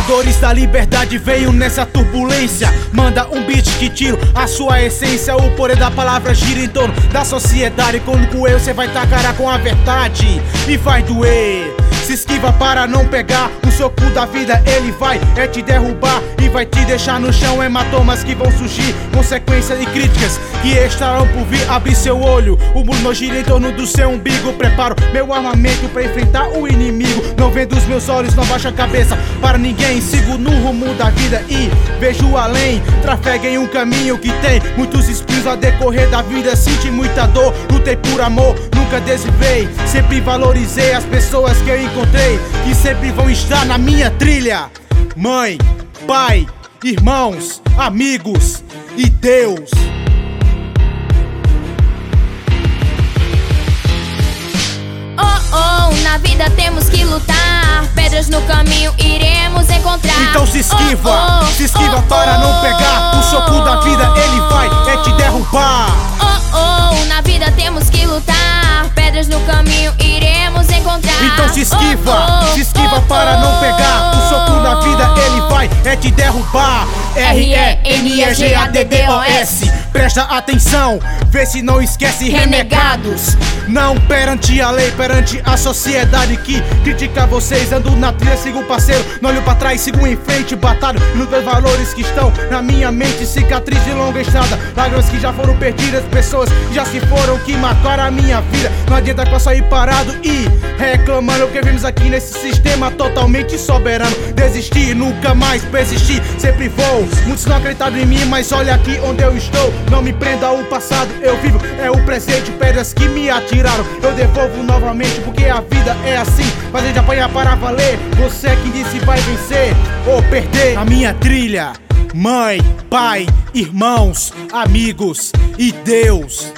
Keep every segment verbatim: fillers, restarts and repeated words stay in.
Amadores da liberdade veio nessa turbulência. Manda um beat que tira a sua essência. O poder da palavra gira em torno da sociedade. Quando com eu cê vai tacar com a verdade e vai doer. Se esquiva para não pegar o soco da vida, ele vai é te derrubar e vai te deixar no chão. Hematomas que vão surgir, consequências e críticas que estarão por vir. Abre seu olho, o mundo gira em torno do seu umbigo. Preparo meu armamento pra enfrentar o inimigo. Não vendo os meus olhos, não baixa a cabeça para ninguém. Sigo no rumo da vida e vejo além. Trafeguei um caminho que tem muitos espinhos a decorrer da vida. Senti muita dor, lutei por amor, nunca desviei. Sempre valorizei as pessoas que eu encontrei, que sempre vão estar na minha trilha. Mãe, pai, irmãos, amigos e Deus. Oh, oh, na vida temos que lutar. Pedras no caminho iremos encontrar. Então se esquiva, oh, oh, se esquiva oh, para oh, não pegar o soco da vida, ele vai é te derrubar. Oh, oh, na vida temos que lutar. Pedras no caminho iremos encontrar. Então se esquiva, oh, oh, se esquiva oh, para não pegar o soco da vida, ele vai é te derrubar. R E N E G A D D O S. Presta atenção, vê se não esquece. Renegados, não perante a lei, perante a sociedade que critica vocês. Ando na trilha, sigo o parceiro, não olho pra trás, sigo em frente. Batalho nos dois valores que estão na minha mente. Cicatriz de longa estrada, lágrimas que já foram perdidas, pessoas que já se foram, que marcaram a minha vida. Não adianta pra sair parado e reclamando, porque vimos aqui nesse sistema totalmente soberano. Desistir, nunca mais persistir, sempre vou. Muitos não acreditaram em mim, mas olha aqui onde eu estou. Não me prenda ao passado, eu vivo, é o presente. Pedras que me atiraram, eu devolvo novamente, porque a vida é assim, fazer de apanhar para valer. Você é quem disse vai vencer ou perder. A minha trilha, mãe, pai, irmãos, amigos e Deus.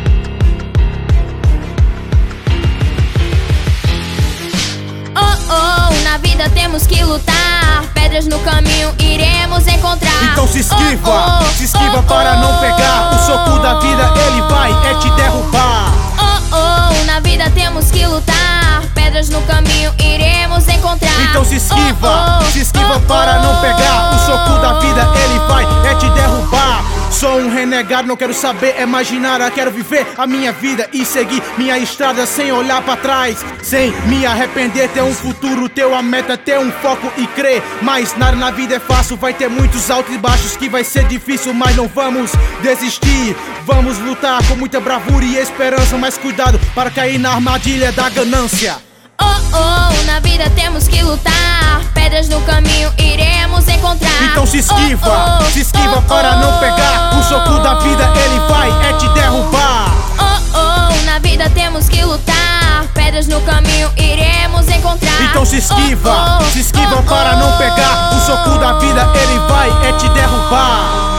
Oh, oh, na vida temos que lutar. Pedras no caminho iremos encontrar. Então se esquiva, oh, oh, se esquiva oh, para oh, não pegar o soco da vida, ele vai é te derrubar. Oh, oh, na vida temos que lutar. Pedras no caminho iremos encontrar. Então se esquiva, oh, oh, se esquiva oh, para não oh, pegar o soco da vida, ele vai é te derrubar. Sou um renegado, não quero saber, é imaginar. Quero viver a minha vida e seguir minha estrada sem olhar pra trás, sem me arrepender. Ter um futuro, ter a meta, ter um foco e crer. Mas nada na vida é fácil, vai ter muitos altos e baixos que vai ser difícil, mas não vamos desistir. Vamos lutar com muita bravura e esperança, mas cuidado para cair na armadilha da ganância. Oh, oh, na vida temos que lutar. Pedras no caminho iremos encontrar. Então se esquiva, oh, oh, se esquiva oh, para não pegar o soco da vida, ele vai é te derrubar. Oh, oh, na vida temos que lutar. Pedras no caminho iremos encontrar. Então se esquiva, oh, oh, se esquiva oh, para não pegar o soco da vida, ele vai é te derrubar.